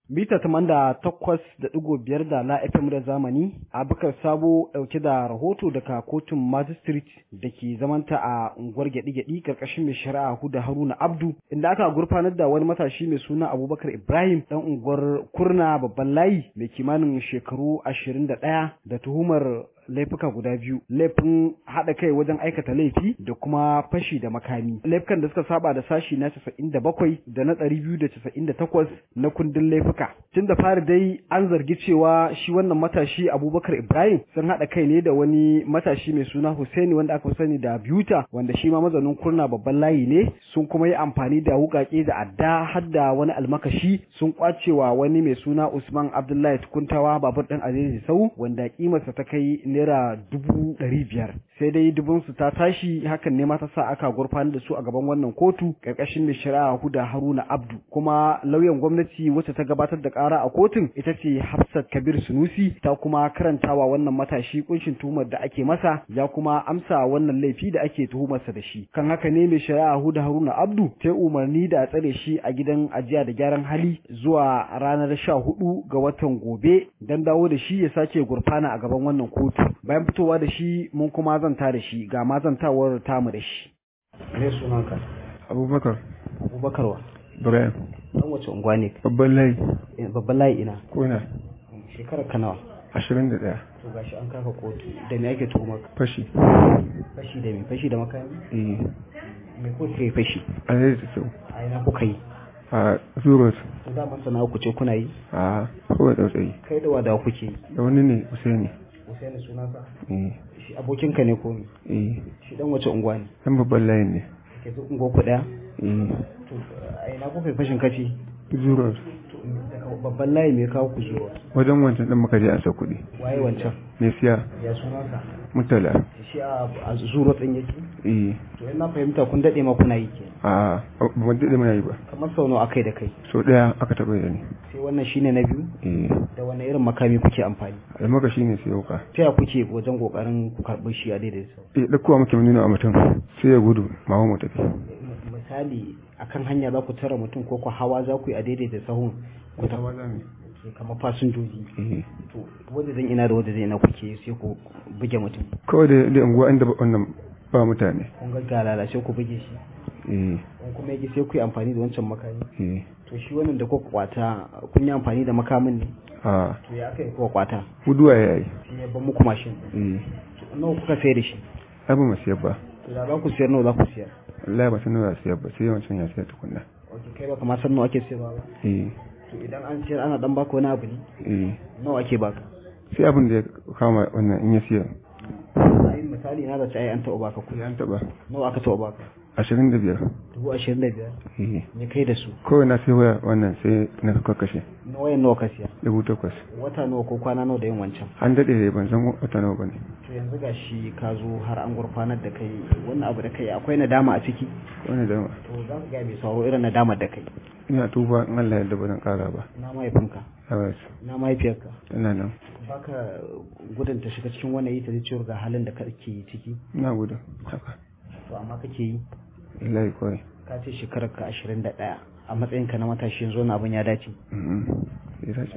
Mita 88.5 da la FM da zamani, Abubakar Sabo ɗauke da rahoto daga kotun Magistrate da ke zamanta a unguwar Gyaɗi-Gyaɗi ƙarƙashin mai shari'a Huda Haruna Abdu, inda aka gurfanar da wani matashi mai suna Abubakar Ibrahim ɗan unguwar Kurna babban layi mai kimanin shekaru 21 da tuhumar laifuka guda biyu, laifin haɗa kai wajen aikata laifi da kuma fashi da makami. Laifukan da suka saba da sashi na 97 da na 298 na kundin laifuka. Tun da fari dai an zargi cewa shi wannan matashi Abubakar Ibrahim sun haɗa kai ne da wani matashi mai suna Hussaini wanda aka sani da Biyuta, wanda shi ma mazanin Kurna babban layi ne, sun kuma yi amfani da wuƙaƙe da adda har da wani almakashi sun kwacewa wani mai suna Usman Abdullahi Tukuntawa babur ɗin Azizi Sau wanda kimarsa ta kai naira 500,000. Sai dai dubunsu ta tashi, hakan ne ma ta sa aka gurfanar da su a gaban wannan kotu ƙarƙashin mai shari'a Huda Haruna Abdu. Kuma lauyan gwamnati wacce ta gabatar da ƙara a kotun ita ce Hafsat Kabir Sunusi, ta kuma karantawa wannan matashi kunshin tuhumar da ake masa, ya kuma amsa wannan laifi da ake tuhumarsa da shi. Kan haka ne mai shari'a Huda Haruna Abdu ta umarni da a tsare shi a gidan ajiya da gyaran hali zuwa ranar 14 ga watan gobe don dawo da shi ya sake gurfana a gaban wannan kotu. Bayan fitowa da shi mun kuma zanta da shi, ga ma zantawar tamu da shi. Me sunanka? Abubakar. Abubakar wa? Ibrahim. Dan wace unguwa ne? Babban layi. Babban layi ina? Kuna. Shekarar ka nawa? 21. To gashi an kaka kotu. Da me ake tuhumar ka? Fashi. Fashi da me? Fashi da makami? Me ko kai fashi? A zai ta sau. A ina kuka yi? A Zurot. To da man sana'a ku ce kuna yi? A kawai tsautsayi. Kai da wada kuke yi? Da wani ne Usaini. Usaini sunansa? Shi Eh. abokinka ne ko me? Shi dan wace unguwa ne? Dan babban layin ne. Ke zo unguwa ku daya? Eh. To a ina kuka yi fashin kaci? Zurot. Daga babban layi me kawo ku zuwa? Wajen wancan ɗin muka je a sa kuɗi. Waye wancan? Me siya? Ya sunansa? Mutala. Shi a zuro ɗin yake? Eh. To in na fahimta kun daɗe ma kuna yi ke. A ban daɗe muna yi ba. Kamar sau nawa aka yi da kai? Sau ɗaya aka taɓa da ni. Sai wannan shine na biyu? Eh. Da wani irin makami kuke amfani? Almaka shi ne sai wuka. Ta ya kuke wajen ƙoƙarin ku karɓi shi a daidai sau? Ɗaukowa muke nuna a mutum sai ya gudu ma mu tafi. Misali akan hanya za ku tara mutum ko ku hawa za ku yi a daidai da sahun ku ta kamar fasinjoji. To wanda zan ina da wanda zai ina kuke sai ku buge mutum. Kawai da unguwa inda wannan ba mutane. Kun ga galala sai ku buge shi. Eh. Kun kuma yake sai ku yi amfani da wancan makami. Eh. To shi wannan da kuka kwata kun yi amfani da makamin ne? A To ya aka yi kuka kwata? guduwa ya yi. Sai ya ban muku mashin. Eh. To nawa kuka sayar da shi? Ai ba mu siyar ba. To da za ku siyar nawa za ku siyar? Allah ba san nawa siyar ba sai wancan ya siyar tukunna. Ok, kai ba kamar san nawa ake siyarwa ba? Eh. To idan an siyar ana dan baka wani abu ne? Eh. Nawa ake baka? Sai abin da ya kama wannan in ya siyar. Ai misali na da ai an taɓa baka kuɗi. Sai an taɓa. Nawa aka taɓa baka? 25. 25,000? Eh. Me kai da su? Kawai na sai waya wannan sai na kakkashe. Na wayan nawa ka siya? 8,000. Wata nawa ko kwana nawa da yin wancan? An daɗe da ban san wata nawa ba ne. To yanzu gashi ka zo har an gurfanar da kai, wannan abu da kai akwai nadama a ciki? Wani dama. To za ka gaya mai sauro irin nadamar da kai. Ina tuba in Allah yadda ba zan ƙara ba. Na mahaifinka? Tabbas. Na mahaifiyarka? Ina nan. Baka gudun ta shiga cikin wani ta ciwon ga halin da kake ciki? Ina gudu. Haka. To amma kake yi? Wallahi kawai. Ka ce shekarar ka 21 a matsayinka na matashi yanzu wani abin ya dace? Ya dace.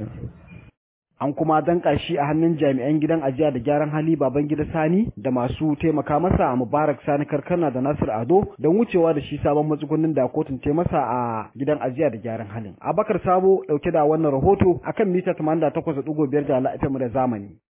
An kuma danka shi a hannun jami'an gidan ajiya da gyaran hali Babangida Sani da masu taimaka masa a Mubarak Sani Karkana da Nasir Ado don wucewa da shi sabon matsugunnin da kotun ta masa a gidan ajiya da gyaran halin. Abubakar Sabo dauke da wannan rahoto akan mita 88.5 da FM da zamani.